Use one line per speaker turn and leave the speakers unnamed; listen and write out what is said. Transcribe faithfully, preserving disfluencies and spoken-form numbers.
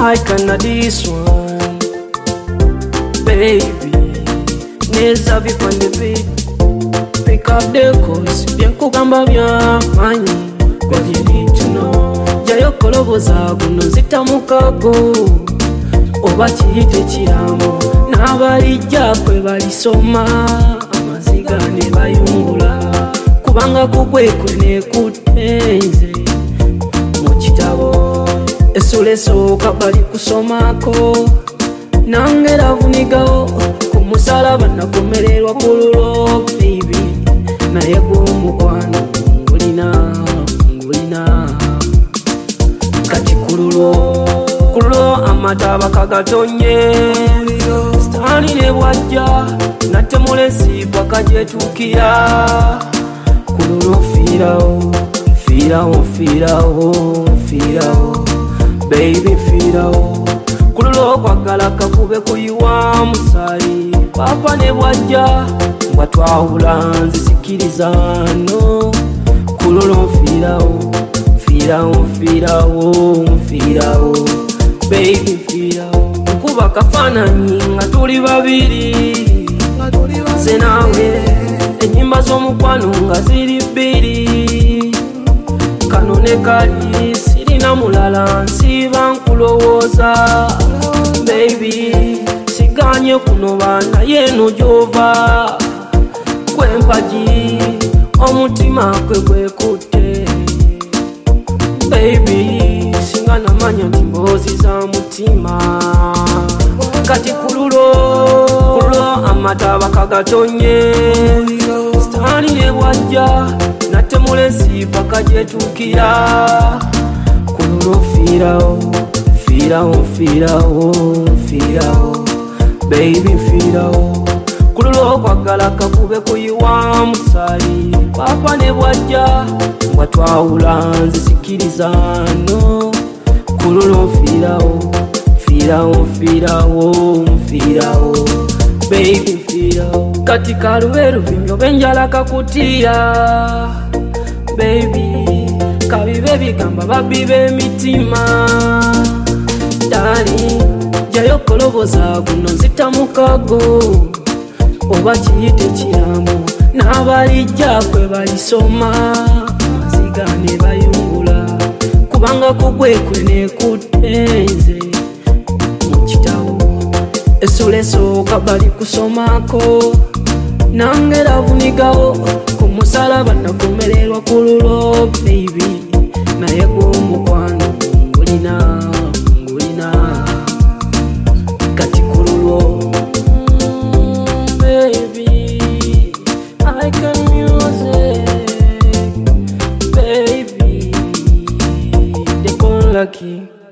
I cannot this one, baby. Neza vipande beat, pick up the course. Bien kugamba bya manyi, what you need to know. Jayo koloboza guno zita mukago, oba kiyite kiramo. N'abalijja kwe balisoma, amaziga ne bayungula. Kubanga kugwe kwe ne kutenze mu kitabo. Essula esooka bali kusomako, nange lavunigawo ku musalaba nakomererwa ku lulo baby. Naye gw'omukwano ngulina ngulina kati ku lulo ku lulo amataba kagatonye. Sitaani ne bwajja natemulesi paka gyetuukira. Ku lulo fiirawo fiirawo fiirawo fiirawo baby fiirawo. Ku lulo kwagala kakube kuyiwa musaayi. Papa ne bwajja mbwa twawula nzisikiriza no. Ku lulo fiirawo fiirawo fiirawo fiirawo baby fiirawo. Nkuba kafaananyi nga tuli babiri, nze naawe ennyimba z'omukwano nga ziri bbiri. Kano ne kali sirina mulala nsiiba nkulowooza baby. Siganye kunoba naye eno gy'ova, kwempagi omutima kwe gwekutte baby. Singa namanya nti mboozi za mutima. Kati ku lulo ku lulo amataba kagatonye. Sitaani ne bwajja natemulesi paka gyetuukira. Ku lulo fiirawo fiirawo fiirawo fiirawo baby fiirawo. Ku lulo kwagala kakube kuyiwa musaayi. Papa ne bwajja mbwa twawula nzisikiriza no. Ku lulo fiirawo fiirawo fiirawo fiirawo baby fiirawo. Kati kalube lubimbyo benjala kakutiya baby. Kabibe bigamba babbi b'emitima dali. Jayo koloboza guno zita mukago, oba kiyite kiramu. N'abalijja kwe balisoma, amaziga ne bayungula. Kubanga kugwe kwe ne kutenze mu kitabo. Essula esooka bali kusomako, nange lavunigawo ku musalaba nakomererwa ku lulo baby. Naye gw'omukwano ngulina ngulina kati ku lulo baby. I can music baby. They call lucky.